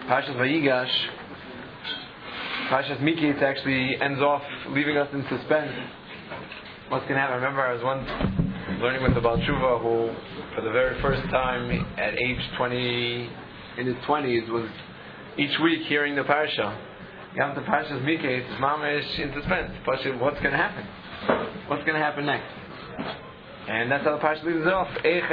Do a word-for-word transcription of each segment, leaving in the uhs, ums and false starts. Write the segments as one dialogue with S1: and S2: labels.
S1: Parshas Vayigash, Parshas Miketz actually ends off leaving us in suspense. What's going to happen? I remember I was once learning with the Baal Tshuva who, for the very first time at age twenty, in his twenties, was each week hearing the Parsha. You have the Parshas Miketz, his mama is in suspense. Parsha, what's going to happen? What's going to happen next? And that's how the Parsha leaves it off.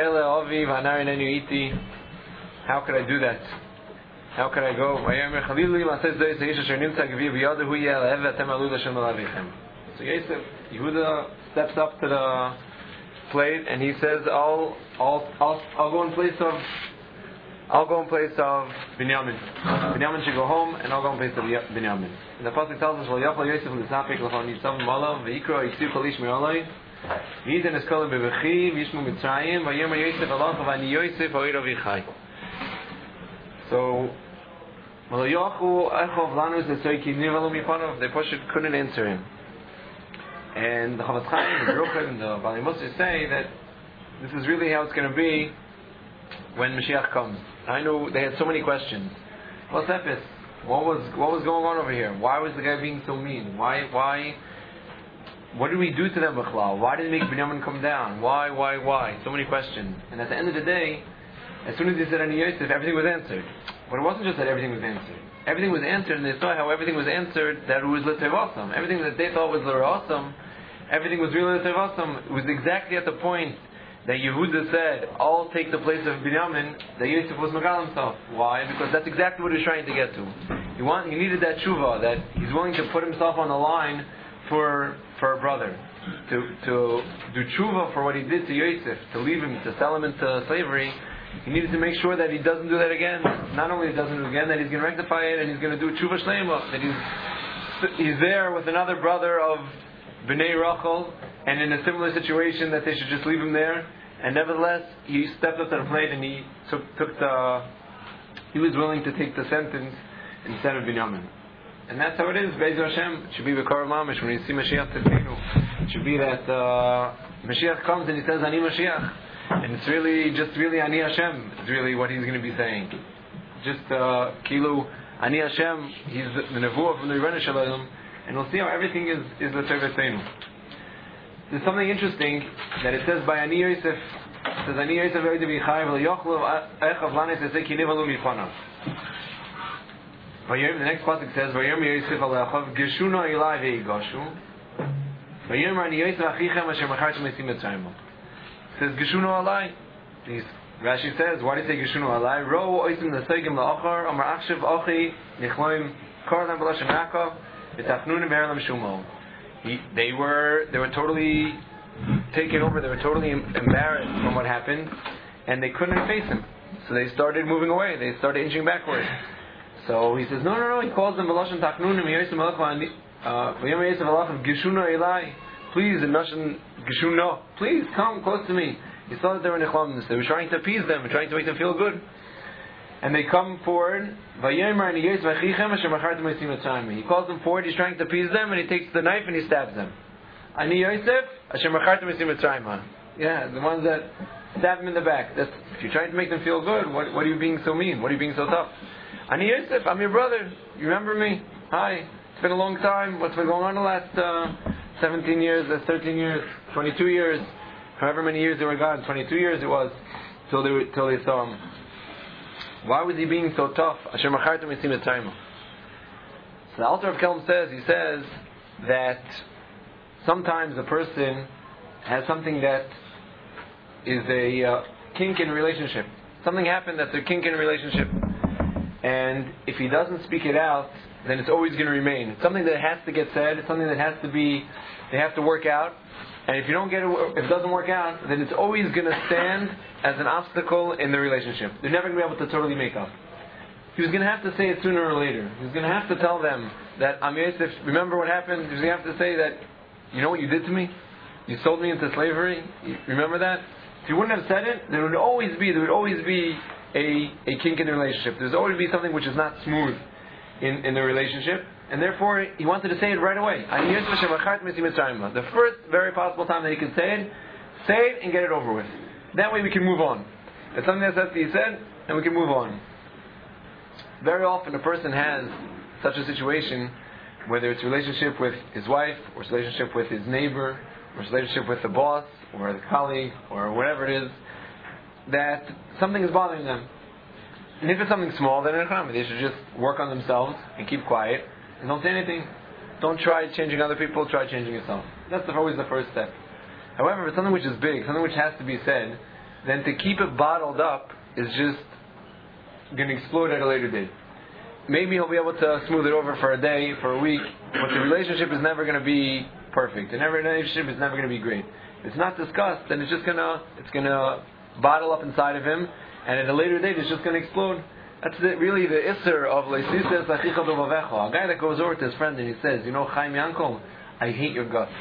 S1: How could I do that? How could I go? So Yosef, Yehuda steps up to the plate and he says, "I'll, I'll, I'll, I'll go in place of, I'll go in place of Binyamin. Binyamin should go home, and I'll go in place of Binyamin." And the pasuk tells us, "V'yachal Yosef l'sapik l'chol nitzav malav v'yikra yitzu kol ish mi'olay v'yiten es kol bebechi v'yishmu mitzrayim v'yomer Yosef alach v'ani Yosef ha'oiro v'chai." So, the Pashut couldn't answer him. And the Chavetz Chaim, the Ruchel, and the Baalei Mussar say that this is really how it's going to be when Mashiach comes. I know they had so many questions. What's Epis? What was what was going on over here? Why was the guy being so mean? Why why? What did we do to them, B'chlal? Why did he make Binyamin come down? Why why why? So many questions. And at the end of the day, as soon as he said Ani Yosef, everything was answered. But it wasn't just that everything was answered. Everything was answered, and they saw how everything was answered, that it was L'Tevasam. Everything that they thought was L'Rasam, everything was really L'Tevasam. It was exactly at the point that Yehuda said, "I'll take the place of Binyamin," that Yosef was Megal himself. Why? Because that's exactly what he was trying to get to. He want, he needed that tshuva, that he's willing to put himself on the line for for a brother. To, to do tshuva for what he did to Yosef, to leave him, to sell him into slavery. He needed to make sure that he doesn't do that again. Not only he doesn't do it again, that he's going to rectify it and he's going to do tshuva shleima. That he's he's there with another brother of Bnei Rachel and in a similar situation that they should just leave him there. And nevertheless, he stepped up to the plate and he took took the. He was willing to take the sentence instead of Binyamin. And that's how it is. Be'ez Hashem, it should be B'kar Mamish when you see Mashiach Tzidkenu. It should be that uh, Mashiach comes and he says, "Ani Mashiach." And it's really, just really Ani Hashem is really what he's going to be saying. Just uh, Kilu Ani Hashem, he's the Nevuah from the Rebbeinu Shalom, and we'll see how everything is is L'Tevetenu. There's something interesting that it says by Ani Yosef. It says Ani Yosef Oid V'Chai V'Yochlu Echav Lanes Esei Ki Nivalu Mifanav. The next pasuk says Vayom Yosef Alechav Geshuno Elai V'Yigashu Vayom Ani Yosef Achichem Asher Machartem Esim Mitzrayim. Says Geshuno Alai. Rashi says, why did he say Geshuno Alai? Ro oisim nesegim la'achar amar achshav ochi nichloim karlam b'lashem Yaakov v'tachnunim b'herlam shumo. They were they were totally taken over. They were totally embarrassed from what happened, and they couldn't face him. So they started moving away. They started inching backwards. So he says, no, no, no. He calls them b'lashem tachnunim yoisim alachva v'yom yosef alachim Geshuno Alai. Please, in Nashon Geshuno, please come close to me. He saw that they were nechlamnus. They were trying to appease them, trying to make them feel good. And they come forward. He calls them forward. He's trying to appease them, and he takes the knife and he stabs them. Ani Yosef, Asher Machartem Esim Mitzrayim. Yeah, the ones that stab him in the back. That's, if you're trying to make them feel good, what, what are you being so mean? What are you being so tough? Ani Yosef, I'm your brother. You remember me? Hi. It's been a long time. What's been going on the last uh, seventeen years, that's thirteen years, twenty-two years, however many years they were gone, twenty-two years it was, till they, till they saw him. Why was he being so tough? Asher Machartem Esim Mitzrayim. So the Alter of Kelm says, he says that sometimes a person has something that is a uh, kink in a relationship. Something happened that's a kink in a relationship. And if he doesn't speak it out, then it's always going to remain. It's something that has to get said. It's something that has to be, they have to work out. And if you don't get it, if it doesn't work out, then it's always going to stand as an obstacle in the relationship. They're never going to be able to totally make up. He was going to have to say it sooner or later. He was going to have to tell them that, Am Yosef, remember what happened? He was going to have to say that, you know what you did to me? You sold me into slavery. You remember that? If he wouldn't have said it, there would always be, there would always be a, a kink in the relationship. There's always be something which is not smooth in, in the relationship. And therefore, he wanted to say it right away. The first very possible time that he could say it, say it and get it over with. That way we can move on. It's something that has to be said, and we can move on. very often a person has such a situation, whether it's a relationship with his wife, or it's a relationship with his neighbor, or it's a relationship with the boss, or the colleague, or whatever it is, that something is bothering them. And if it's something small, then they should just work on themselves and keep quiet and don't say anything. Don't try changing other people, try changing yourself. That's the, always the first step. However, if it's something which is big, something which has to be said, then to keep it bottled up is just going to explode at a later date. Maybe he'll be able to smooth it over for a day, for a week, but the relationship is never going to be perfect. And every relationship is never going to be great. If it's not discussed, then it's just going to, it's going to bottle up inside of him, and at a later date it's just going to explode. That's the, really the isser of Leisisas Achicha B'Vavecha. A guy that goes over to his friend and he says, you know, Chaim Yankel, I hate your guts.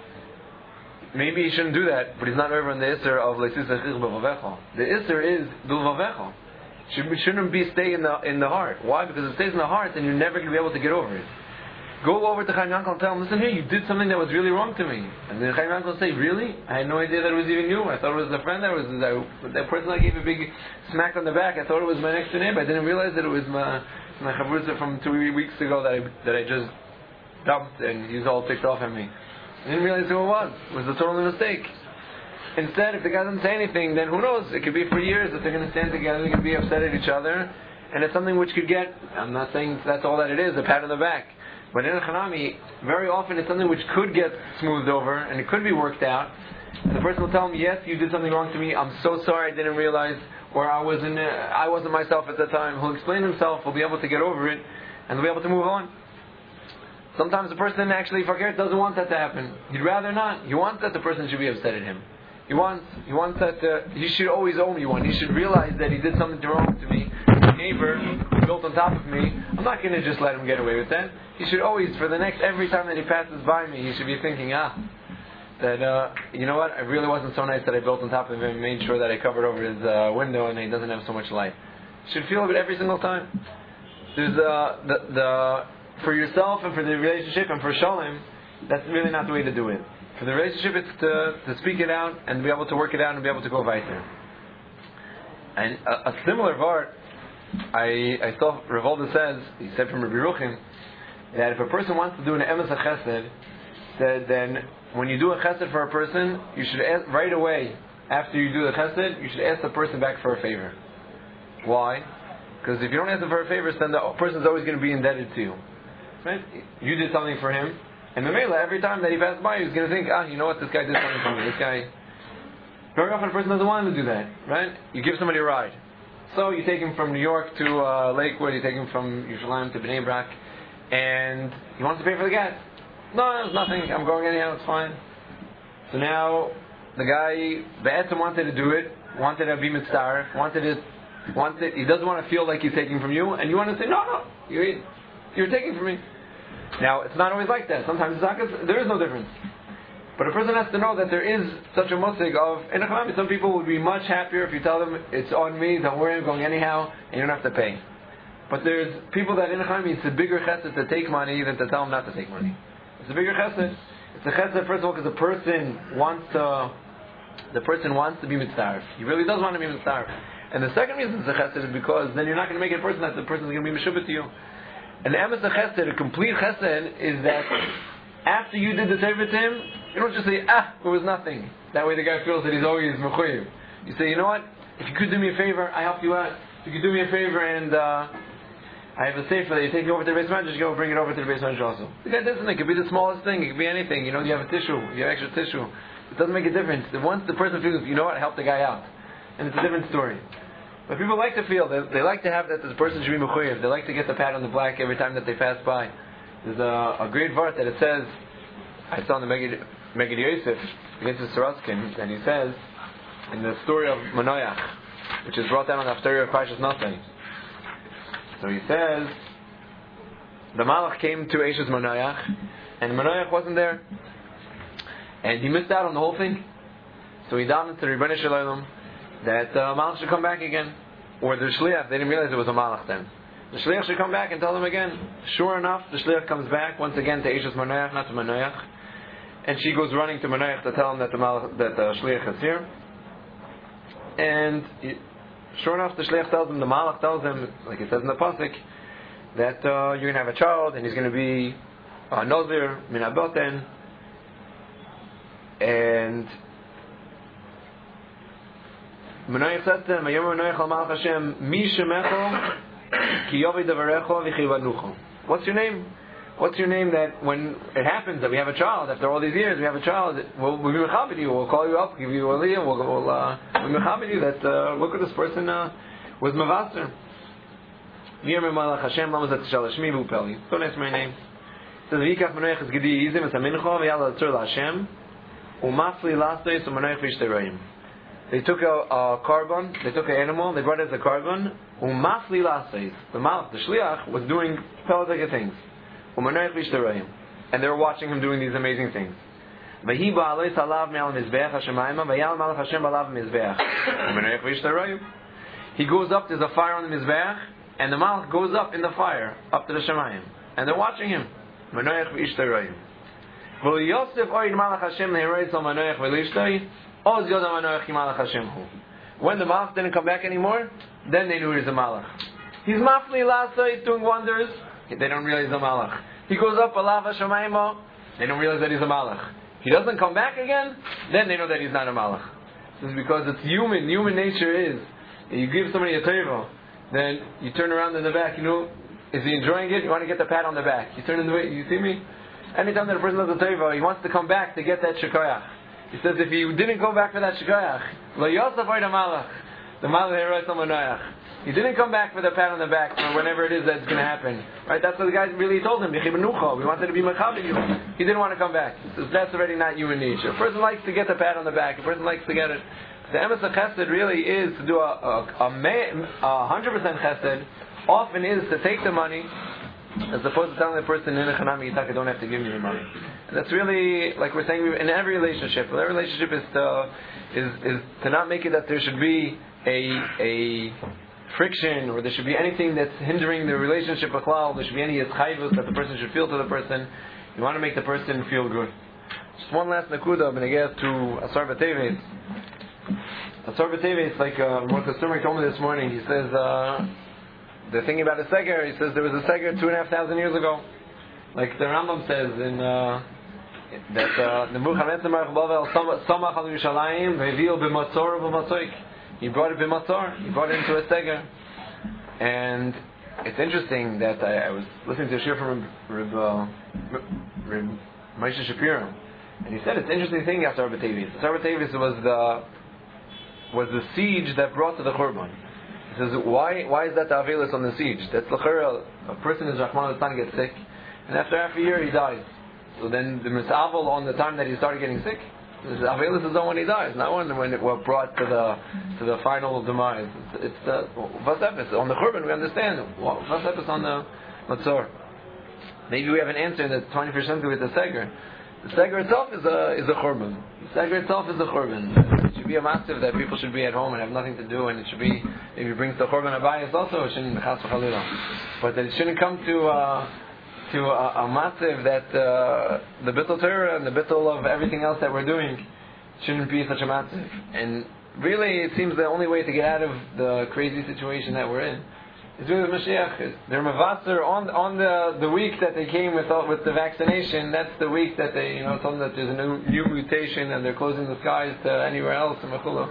S1: Maybe he shouldn't do that, but he's not over on the isser of Leisisas Achicha B'Vavecha. The isser is B'Vavecha. It shouldn't be stay in the in the heart. Why? Because if it stays in the heart, then you're never going to be able to get over it. Go over to Chaim Yankel and tell him, listen here, you did something that was really wrong to me. And then Chaim Yankel will say, really? I had no idea that it was even you. I thought it was a friend that was that, that person I gave a big smack on the back. I thought it was my next door neighbor. I didn't realize that it was my my chavrusa from two weeks ago that I that I just dumped, and he was all ticked off at me. I didn't realize who it was. It was a total mistake. Instead, if the guy doesn't say anything, then who knows? It could be for years that they're going to stand together, they're going to be upset at each other, and it's something which could get, I'm not saying that's all that it is, a pat on the back. But in a Hanami, very often it's something which could get smoothed over, and it could be worked out. And the person will tell him, yes, you did something wrong to me, I'm so sorry, I didn't realize, or I wasn't, uh, I wasn't myself at the time. He'll explain himself, he'll be able to get over it, and he'll be able to move on. Sometimes the person actually, fakir, doesn't want that to happen. He'd rather not. He wants that the person should be upset at him. He wants, he wants that uh, he should always owe me one. He should realize that he did something wrong to me. My neighbor who built on top of me, I'm not going to just let him get away with that. He should always, for the next, every time that he passes by me, he should be thinking, ah, that, uh, you know what, I really wasn't so nice that I built on top of him and made sure that I covered over his uh, window and he doesn't have so much light. You should feel it every single time. There's uh, the, the, for yourself and for the relationship and for Shalom, that's really not the way to do it. For the relationship, it's to, to speak it out and be able to work it out and be able to go weiter. And a, a similar part, I, I saw Revolta says, he said from Rabbi Ruchim, that if a person wants to do an emes chesed, said then when you do a chesed for a person, you should ask, right away after you do the chesed, you should ask the person back for a favor. Why? Because if you don't ask them for a favor, then the person's always going to be indebted to you. Right? You did something for him. And the Mela, every time that he passed by, he was going to think, ah, you know what, this guy did something for me. This guy. Very often a person doesn't want him to do that, right? You give somebody a ride. So you take him from New York to uh, Lakewood, you take him from Yerushalayim to Bnei Brak, and he wants to pay for the gas. No, it's nothing, I'm going anyhow, it's fine. So now, the guy, Be'etzim wanted to do it, wanted to be mitzvah, wanted it, wanted, he doesn't want to feel like he's taking from you, and you want to say, no, no, you're, you're taking from me. Now, it's not always like that. Sometimes zakas, there is no difference. But a person has to know that there is such a musig of, in a Chalami, some people would be much happier if you tell them, it's on me, don't worry, I'm going anyhow, and you don't have to pay. But there's people that in a Chalami, it's a bigger chesed to take money than to tell them not to take money. It's a bigger chesed. It's a chesed, first of all, because the person wants to, the person wants to be mitzvah. He really does want to be mitzvah. And the second reason it's a chesed is because then you're not going to make it a person that the person is going to be meshubah to you. And the emes chesed, a complete chesed, is that after you did the favor to him, you don't just say, ah, it was nothing. That way the guy feels that he's always mechuyev. You say, you know what, if you could do me a favor, I helped you out. If you could do me a favor and uh, I have a sefer that you take it over to the base manager, just go bring it over to the base manager also. The guy doesn't, it could be the smallest thing, it could be anything. You know, you have a tissue, you have extra tissue. It doesn't make a difference. Once the person feels, you know what, I helped the guy out. And it's a different story. But people like to feel, they, they like to have that this person should be mechuyev. They like to get the pat on the back every time that they pass by. There's a, a great verse that it says, I saw in the Megid, Megid Yosef against the Soroskin, and he says, in the story of Manoach, which is brought down on the Haftarah of Parshas Nothing. So he says, the Malach came to Eishes Manoach, and Manoach wasn't there, and he missed out on the whole thing. So he davened to the Rebbeinu Shalom that uh, Malach should come back again, or the Shliach. They didn't realize it was a Malach then. The Shliach should come back and tell them again. Sure enough, the Shliach comes back once again to Eishes Manoach, not to Manoach, and she goes running to Manoach to tell him that the Malach, that the Shliach is here. And he, Sure enough, the shliach tells him, the malach tells him, like it says in the pasuk, that uh, you're going to have a child and he's going to be a uh, Nazir, min haboten, and Manoach says to him, Vayom Manoach al malach Hashem, mi shemecho, ki yovi devarecho v'chivanucho. What's your name? What's your name that when it happens that we have a child, after all these years we have a child, we'll, we'll be mechabed you, we'll call you up, give you a liyah, we'll, we'll, uh, we'll mechabed you that, uh, look at this person uh, was mavaser. Don't ask my name. It says, V'yikach Manoach es gedi yizim es ha-mincha v'yal al-tzur la-Hashem u'masli lastos u'manoach v'ishterayim. They took a, a carbon, they took an animal, they brought it as a carbon, u'masli lastos. The malach, the shliach, was doing peloteka things. U'manoach v'ishterayim. And they were watching him doing these amazing things. V'hi ba'aloi salav me'al mizbeach ha-shemayim v'yal malach Hashem ba'alav mizbeach u'manoach v'ishterayim. He goes up, there's a fire on the mizbeach, and the malach goes up in the fire, up to the Shemayim. And they're watching him. Manoach v'ishterayim. V'lo Yosef oid malach Hashem le'herei sol manoach v'lishtay, oz yoda manoach ki malach Hashem hu. When the malach didn't come back anymore, then they knew he was a malach. He's mafli lasa, he's doing wonders, they don't realize he's a malach. He goes up alav ha-shemayim, they don't realize that he's a malach. He doesn't come back again, then they know that he's not a malach. This is because it's human, human nature is, you give somebody a teva, then you turn around in the back, you know, is he enjoying it? You want to get the pat on the back. You turn in the way, you see me? Anytime that a person does a teva, he wants to come back to get that shikoyach. He says if he didn't go back for that shikoyach, lo yosef oid ha-malach, the malach herois al-manoach. He didn't come back for the pat on the back for whenever it is that's going to happen. Right? That's what the guy really told him. We wanted to be mechabed you. He didn't want to come back. He says that's already not human nature. A person likes to get the pat on the back. A person likes to get it. The emes of chesed really is to do a a, a, a hundred percent chesed. Often is to take the money as opposed to telling the person in a chanami yitaka don't have to give me your money. And that's really like we're saying in every relationship. Well, every relationship is to is is to not make it that there should be a a friction or there should be anything that's hindering the relationship aklal. There should be any yitzchayvus that the person should feel to the person. You want to make the person feel good. Just one last nakuda when I get to Asar B'Teves. Asar B'Teves, like uh, what the Sumer told me this morning, he says uh, the thing about a seger, he says there was a seger two and a half thousand years ago. Like the Rambam says in uh, that uh, the Nebuchadnezzar Bavel Samach al Yerushalayim ve'vi'u b'matzor v'matzoik. He brought it b'matzor. He brought it into a seger. And it's interesting that I, I was listening to a shir from Reb, uh, Reb Moshe Shapiro, and he said it's an interesting thing after Asar B'Teves. Asar B'Teves was the was the siege that brought to the Churban. He says, why why is that the Avelis on the siege? That's l'chera, a person is Rahman al-Tan gets sick, and after half a year he dies. So then the misavel on the time that he started getting sick, the Avelis is on when he dies, not when when it was brought to the to the final demise. It's, it's the Vasepis on the Churban. We understand Vasepis on the Matzor. Maybe we have an answer in the twenty-first century with the Seger. The Seger itself is a is a Churban. The Seger itself is a Churban. It should be a massive that people should be at home and have nothing to do, and it should be maybe brings the Churban Abayis also. It shouldn't chas v'chalila, but that it shouldn't come to uh, to a, a massive that uh, the bittul Torah and the bittul of everything else that we're doing shouldn't be such a massive. And really, it seems the only way to get out of the crazy situation that we're in is really the Mashiach. They're mavaser on on the the week that they came with with the vaccination. That's the week that they, you know, told them that there's a new, new mutation and they're closing the skies to anywhere else. Well,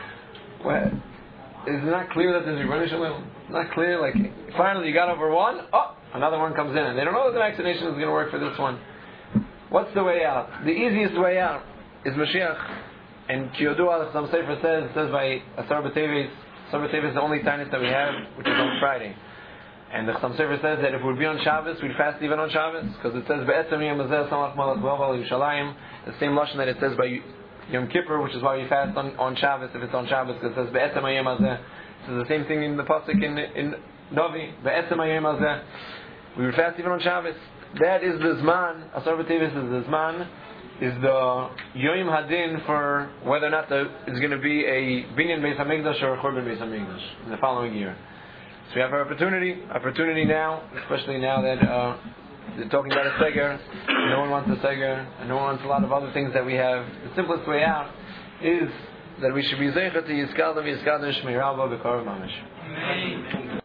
S1: is it not clear that there's a Rebbeinu Shalom? It's not clear. Like finally you got over one, oh, another one comes in, and they don't know that the vaccination is going to work for this one. What's the way out? The easiest way out is Mashiach. And Kiyodu al-Chasam Sefer says says by Asar B'Teves. Asar B'Teves is the only time that we have, which is on Friday. And the Chasam Sefer says that if it would be on Shabbos, we'd fast even on Shabbos, because it says Be'etzem Yom Hazeh Samach Malach V'Ochal Yerushalayim, the same lashon that it says by Yom Kippur, which is why we fast on, on Shabbos if it's on Shabbos, because it says Be'etzem Yom Hazeh. This is the same thing in the pasuk in in Novi. Be'etzem Yom Hazeh. We would fast even on Shabbos. That is the Zman. Asar B'Teves is the Zman. Is the Yoim Hadin for whether or not the, it's going to be a Binyan Beis HaMikdash or a Churban Beis HaMikdash in the following year. So we have our opportunity, opportunity now, especially now that uh, they're talking about a Seger, no one wants a Seger, and no one wants a lot of other things that we have. The simplest way out is that we should be zeicher to Yizkalim Yizkalim Shmei Rabba B'Kar Mamish.
S2: Amen.